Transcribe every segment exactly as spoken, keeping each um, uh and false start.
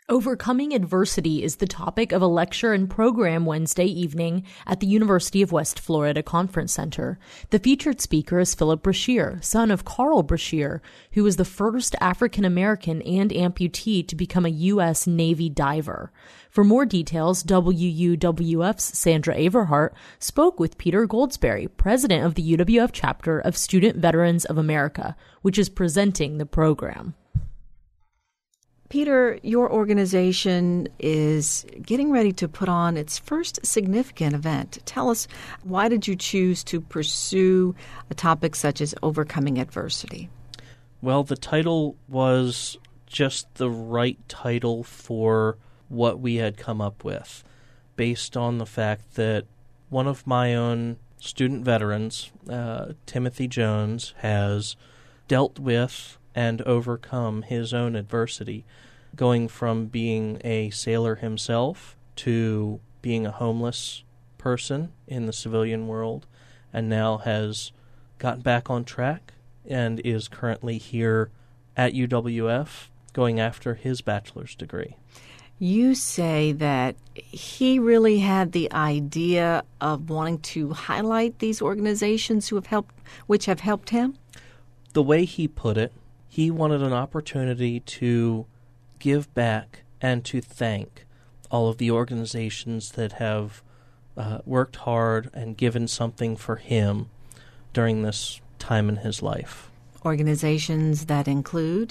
Overcoming adversity is the topic of a lecture and program Wednesday evening at the University of West Florida Conference Center. The featured speaker is Philip Brashear, son of Carl Brashear, who was the first African-American and amputee to become a U S Navy diver. For more details, W U W F's Sandra Averhart spoke with Peter Goldsberry, president of the U W F chapter of Student Veterans of America, which is presenting the program. Peter, your organization is getting ready to put on its first significant event. Tell us, why did you choose to pursue a topic such as overcoming adversity? Well, the title was just the right title for what we had come up with, based on the fact that one of my own student veterans, uh, Timothy Jones, has dealt with and overcome his own adversity, going from being a sailor himself to being a homeless person in the civilian world, and now has gotten back on track and is currently here at U W F going after his bachelor's degree. You say that he really had the idea of wanting to highlight these organizations who have helped, which have helped him? The way he put it, he wanted an opportunity to give back and to thank all of the organizations that have uh, worked hard and given something for him during this time in his life. Organizations that include?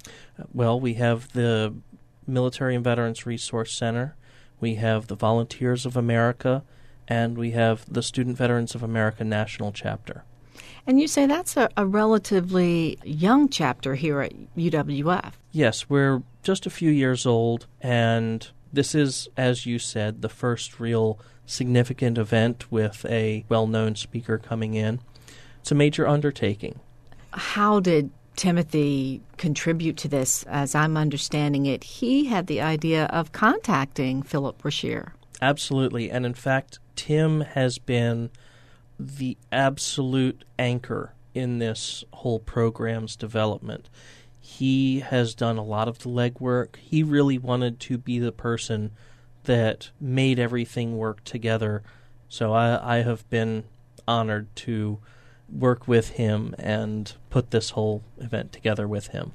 Well, we have the Military and Veterans Resource Center, we have the Volunteers of America, and we have the Student Veterans of America National Chapter. And you say that's a, a relatively young chapter here at U W F. Yes, we're just a few years old, and this is, as you said, the first real significant event with a well-known speaker coming in. It's a major undertaking. How did Timothy contribute to this? As I'm understanding it, he had the idea of contacting Philip Brashear. Absolutely, and in fact, Tim has been the absolute anchor in this whole program's development. He has done a lot of the legwork. He really wanted to be the person that made everything work together. So I, I have been honored to work with him and put this whole event together with him.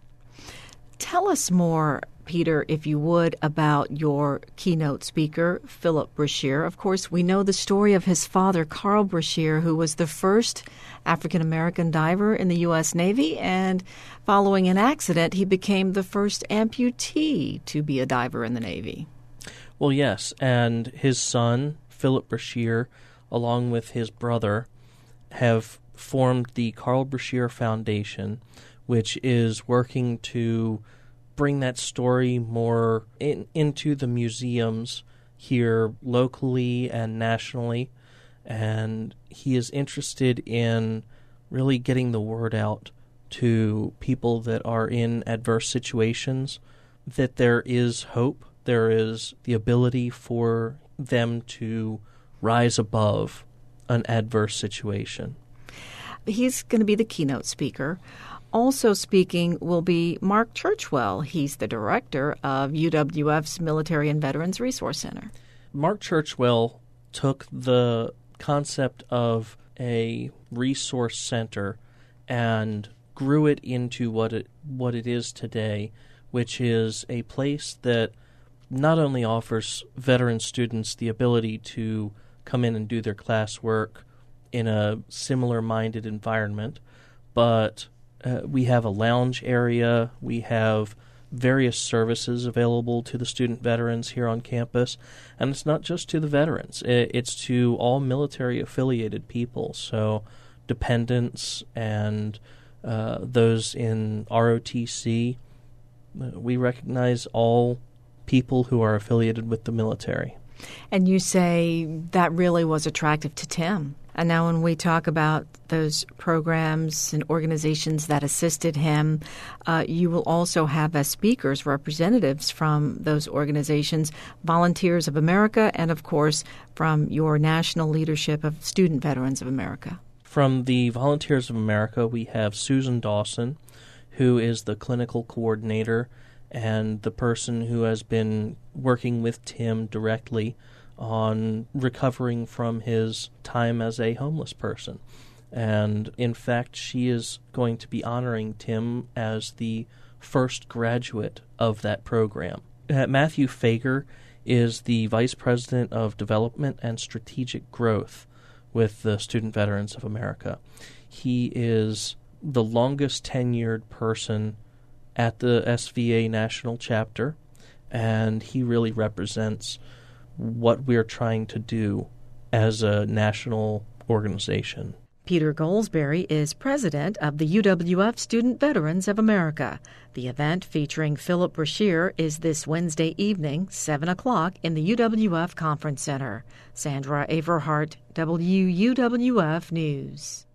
Tell us more, Peter, if you would, about your keynote speaker, Philip Brashear. Of course, we know the story of his father, Carl Brashear, who was the first African-American diver in the U S Navy, and following an accident, he became the first amputee to be a diver in the Navy. Well, yes, and his son, Philip Brashear, along with his brother, have formed the Carl Brashear Foundation, which is working to bring that story more in, into the museums here locally and nationally. And he is interested in really getting the word out to people that are in adverse situations, that there is hope, there is the ability for them to rise above an adverse situation. He's going to be the keynote speaker. Also speaking will be Mark Churchwell. He's the director of U W F's Military and Veterans Resource Center. Mark Churchwell took the concept of a resource center and grew it into what it what it is today, which is a place that not only offers veteran students the ability to come in and do their classwork in a similar-minded environment, but uh, we have a lounge area, we have various services available to the student veterans here on campus, and it's not just to the veterans, it's to all military-affiliated people, so dependents and uh, those in R O T C. We recognize all people who are affiliated with the military. And you say that really was attractive to Tim. And now when we talk about those programs and organizations that assisted him, uh, you will also have as speakers representatives from those organizations, Volunteers of America, and of course from your national leadership of Student Veterans of America. From the Volunteers of America, we have Susan Dawson, who is the clinical coordinator and the person who has been working with Tim directly on recovering from his time as a homeless person. And in fact, she is going to be honoring Tim as the first graduate of that program. Uh, Matthew Fager is the Vice President of Development and Strategic Growth with the Student Veterans of America. He is the longest tenured person at the S V A National Chapter, and he really represents what we're trying to do as a national organization. Peter Goldsberry is president of the U W F Student Veterans of America. The event featuring Philip Brashear is this Wednesday evening, seven o'clock, in the U W F Conference Center. Sandra Averhart, W U W F News.